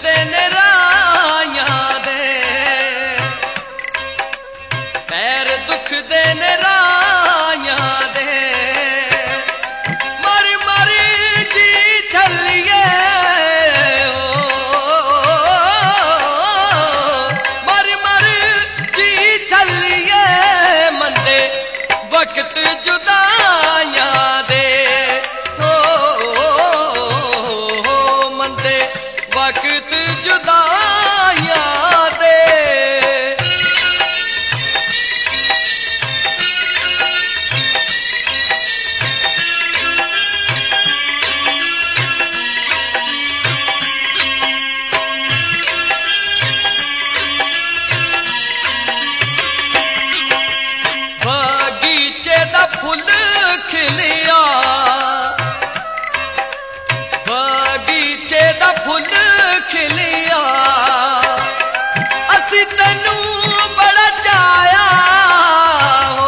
दे निराइयां दे, पैर दुख दे निराइयां दे, मर मर जी छलिए मर मर जी छलिए मंदे वक्त जुदाइयां दे, मंदे वक्त जुदाइयां दे। बगीचे दा फुल खिलिया, बगीचे दा फुल खिलिया, असी तैनू बड़ा चाया हो,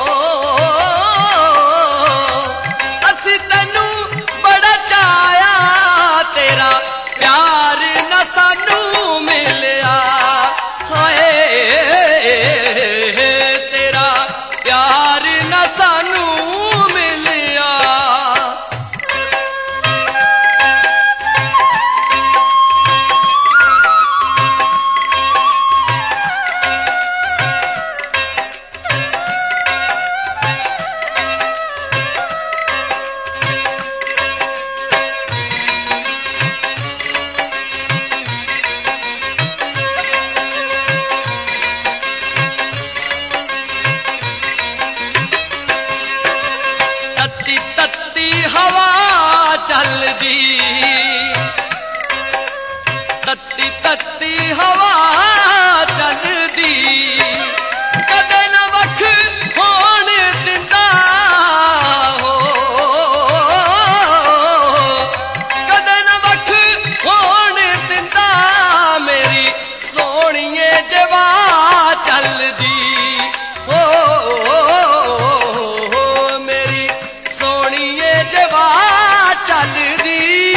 असी तैनू बड़ा चाया, तेरा प्यार न सानू मिलिया, हाय तेरा प्यार न सानू मिलिया। तत्ती तत्ती हवा चलदी, तत्ती तत्ती हवा चलदी, कदे न वख होण दिंदा हो, कदे न वख होण दिंदा, मेरी सोहणीए जवा चलदी हो, मेरी सोहणीए जवा चलदी।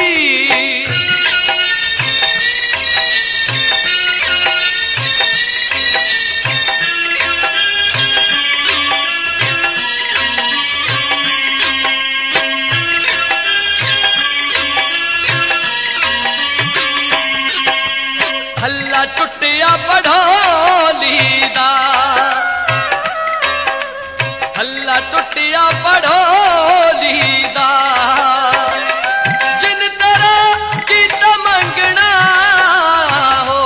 हल्ला टुटिया बढ़ोली दा, हल्ला टुटिया बढ़ोली दा, जिन तरह कीता मंगना हो,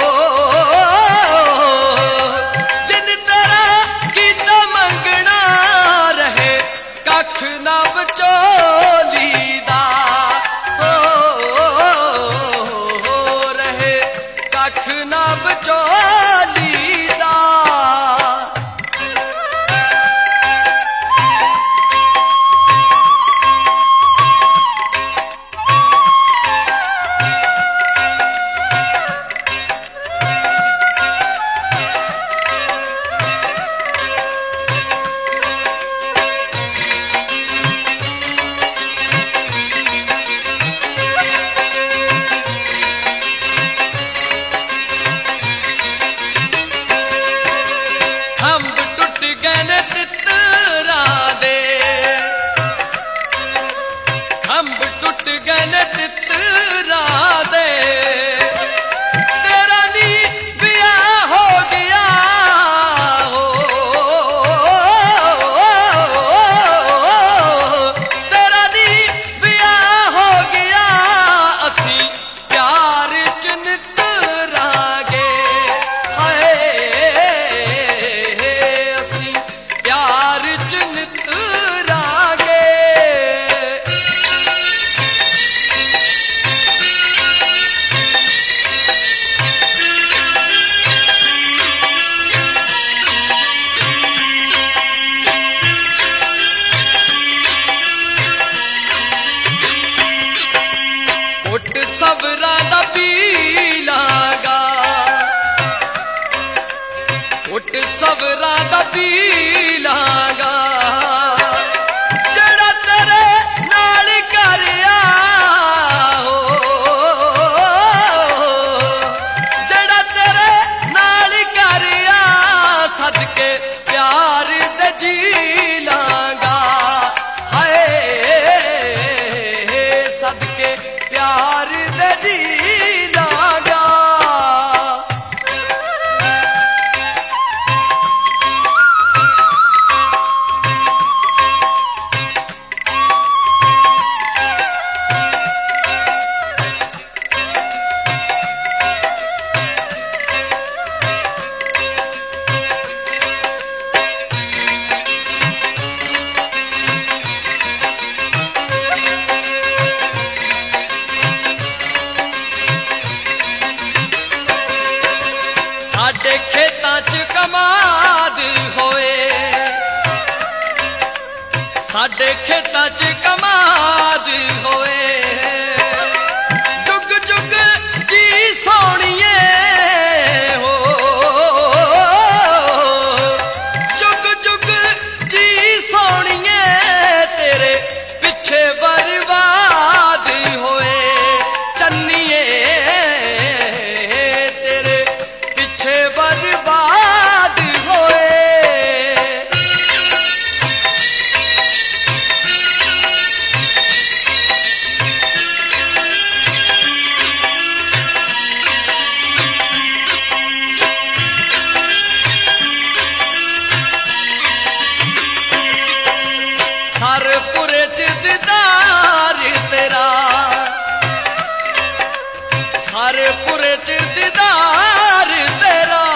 जिन तरह कीता मंगना, रहे कख ना विचोली दा, रहे कख ना विचोली दा। होए जुग जुग जी सोनिए हो जुग जुग जी सोनिए तेरे पिछे बर्बाद होए चन्निए तेरे पिछे बर्बाद होए सरपुरे च दीदार तेरा सरपुरे च दीदार तेरा